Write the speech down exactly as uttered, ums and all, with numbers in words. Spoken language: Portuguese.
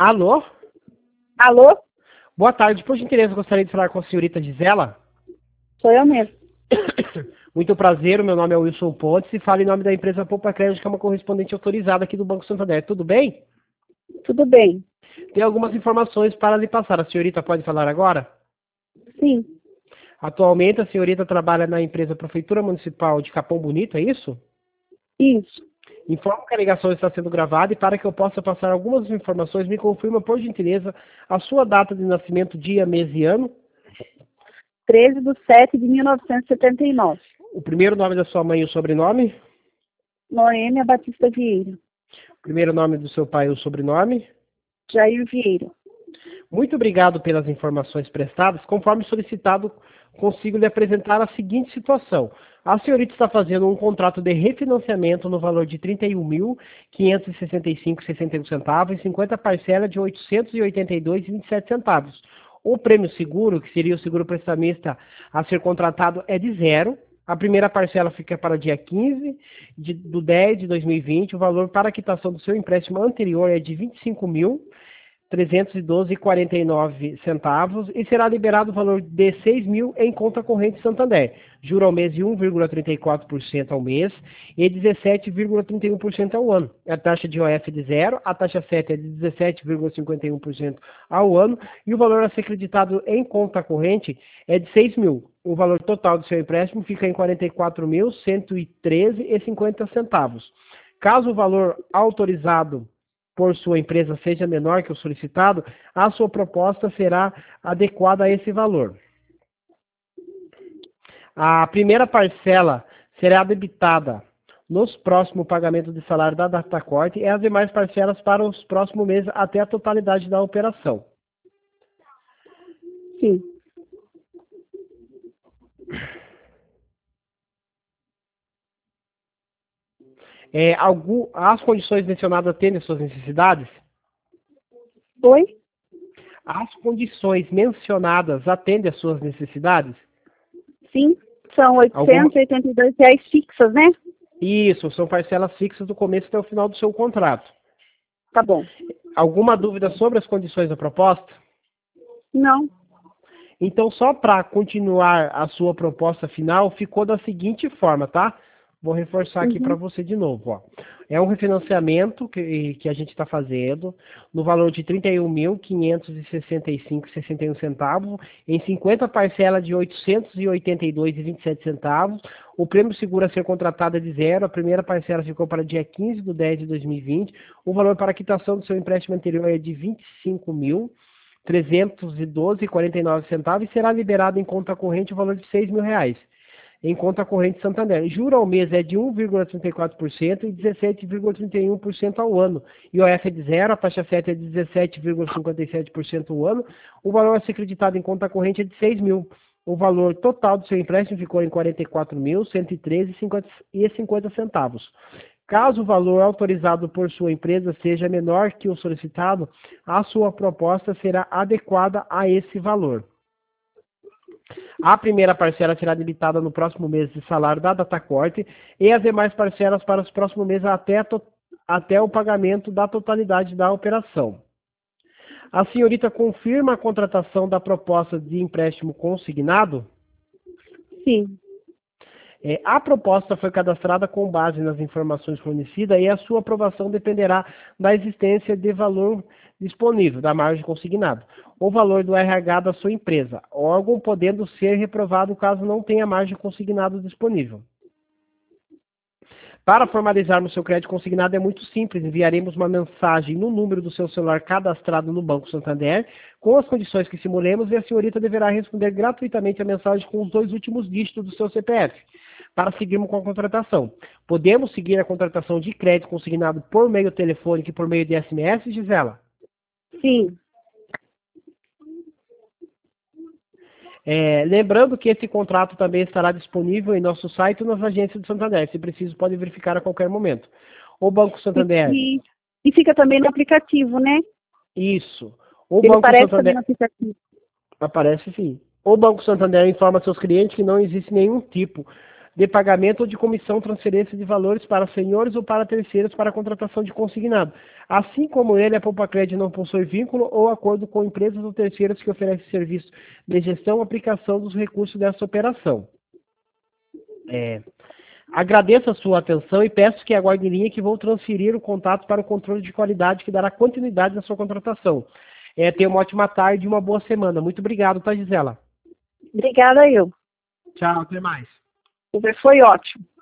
Alô? Alô? Boa tarde. Por gentileza, gostaria de falar com a senhorita Gisela. Sou eu mesmo. Muito prazer, o meu nome é Wilson Pontes e falo em nome da empresa Poupa Crédito, que é uma correspondente autorizada aqui do Banco Santander. Tudo bem? Tudo bem? Tem algumas informações para lhe passar. A senhorita pode falar agora? Sim, Atualmente, a senhorita trabalha na empresa Prefeitura Municipal de Capão Bonito, é isso? isso. Informo que a ligação está sendo gravada e para que eu possa passar algumas informações, me confirma, por gentileza, a sua data de nascimento, dia, mês e ano, treze de setembro de mil novecentos e setenta e nove. o primeiro nome da sua mãe e o sobrenome, Noêmia Batista Vieira. o primeiro nome do seu pai e o sobrenome. Jair Vieira. Muito obrigado pelas informações prestadas. Conforme solicitado, consigo lhe apresentar a seguinte situação. A senhorita está fazendo um contrato de refinanciamento no valor de trinta e um mil, quinhentos e sessenta e cinco reais e sessenta e um centavos e cinquenta parcelas de oitocentos e oitenta e dois reais e vinte e sete centavos. O prêmio seguro, que seria o seguro prestamista a ser contratado, é de zero. A primeira parcela fica para dia quinze de, do dez de dois mil e vinte. O valor para a quitação do seu empréstimo anterior é de vinte e cinco mil, trezentos e doze reais e quarenta e nove centavos e será liberado o valor de seis mil em conta corrente Santander. Juro ao mês de um vírgula trinta e quatro por cento ao mês e dezessete vírgula trinta e um por cento ao ano. A taxa de O F é de zero, a taxa sete é de dezessete vírgula cinquenta e um por cento ao ano e o valor a ser creditado em conta corrente é de seis mil. O valor total do seu empréstimo fica em quarenta e quatro mil, cento e treze reais e cinquenta centavos. Caso o valor autorizado por sua empresa seja menor que o solicitado, a sua proposta será adequada a esse valor. A primeira parcela será debitada nos próximos pagamentos de salário da datacorte e as demais parcelas para os próximos meses até a totalidade da operação. Sim. É, algum, as condições mencionadas atendem às suas necessidades? Oi? As condições mencionadas atendem às suas necessidades? Sim. São oitocentos e oitenta e dois reais fixas, né? Isso, são parcelas fixas do começo até o final do seu contrato. Tá bom. Alguma dúvida sobre as condições da proposta? Não. Então, só para continuar a sua proposta final, ficou da seguinte forma, tá? Vou reforçar aqui Uhum. para você de novo, ó. É um refinanciamento que, que a gente está fazendo no valor de trinta e um mil, quinhentos e sessenta e cinco reais e sessenta e um centavos em cinquenta parcelas de oitocentos e oitenta e dois reais e vinte e sete centavos. O prêmio seguro a ser contratado é de zero. A primeira parcela ficou para dia quinze de dez de dois mil e vinte. O valor para a quitação do seu empréstimo anterior é de vinte e cinco mil, trezentos e doze reais e quarenta e nove centavos e será liberado em conta corrente o valor de seis mil reais. Em conta corrente Santander. Juro ao mês é de um vírgula trinta e quatro por cento e dezessete vírgula trinta e um por cento ao ano. I O F é de zero, a taxa sete é de dezessete vírgula cinquenta e sete por cento ao ano. O valor a ser creditado em conta corrente é de seis mil. O valor total do seu empréstimo ficou em quarenta e quatro mil, cento e treze reais e cinquenta centavos. Caso o valor autorizado por sua empresa seja menor que o solicitado, a sua proposta será adequada a esse valor. A primeira parcela será debitada no próximo mês de salário da datacorte e as demais parcelas para os próximos meses até, to- até o pagamento da totalidade da operação. A senhorita confirma a contratação da proposta de empréstimo consignado? Sim. É, a proposta foi cadastrada com base nas informações fornecidas e a sua aprovação dependerá da existência de valor disponível, da margem consignada, o valor do R H da sua empresa, órgão podendo ser reprovado caso não tenha margem consignada disponível. Para formalizarmos seu crédito consignado é muito simples, enviaremos uma mensagem no número do seu celular cadastrado no Banco Santander, com as condições que simulemos e a senhorita deverá responder gratuitamente a mensagem com os dois últimos dígitos do seu C P F, para seguirmos com a contratação. Podemos seguir a contratação de crédito consignado por meio telefônico e por meio de S M S, Gisela? Sim. É, lembrando que esse contrato também estará disponível em nosso site e nas agências do Santander. Se preciso, pode verificar a qualquer momento. O Banco Santander. E, e fica também no aplicativo, né? Isso. O Ele Banco aparece também Santander. no aplicativo. Aparece sim. O Banco Santander informa seus clientes que não existe nenhum tipo de pagamento ou de comissão, transferência de valores para senhores ou para terceiros para a contratação de consignado. Assim como ele, a Poupa-Cred não possui vínculo ou acordo com empresas ou terceiros que oferecem serviço de gestão ou aplicação dos recursos dessa operação. É, agradeço a sua atenção e peço que aguarde em linha que vou transferir o contato para o controle de qualidade que dará continuidade na sua contratação. É, tenha uma ótima tarde e uma boa semana. Muito obrigado, tá, Gisela? Obrigada, eu. Tchau, até mais. Foi ótimo.